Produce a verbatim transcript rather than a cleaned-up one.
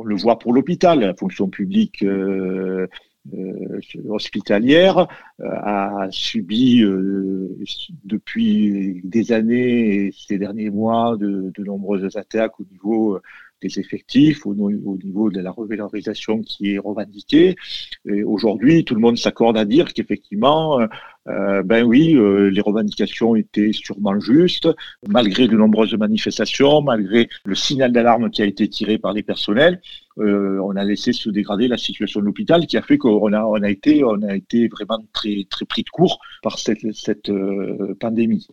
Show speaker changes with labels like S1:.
S1: on le voit pour l'hôpital, la fonction publique euh, euh, hospitalière euh, a subi euh, depuis des années et ces derniers mois de, de nombreuses attaques au niveau des effectifs, au, au niveau de la revalorisation qui est revendiquée. Et aujourd'hui, tout le monde s'accorde à dire qu'effectivement, euh, ben oui, euh, les revendications étaient sûrement justes, malgré de nombreuses manifestations, malgré le signal d'alarme qui a été tiré par les personnels. Euh, on a laissé se dégrader la situation de l'hôpital, qui a fait qu'on a, on a été, on a été vraiment très, très pris de court par cette, cette euh, pandémie.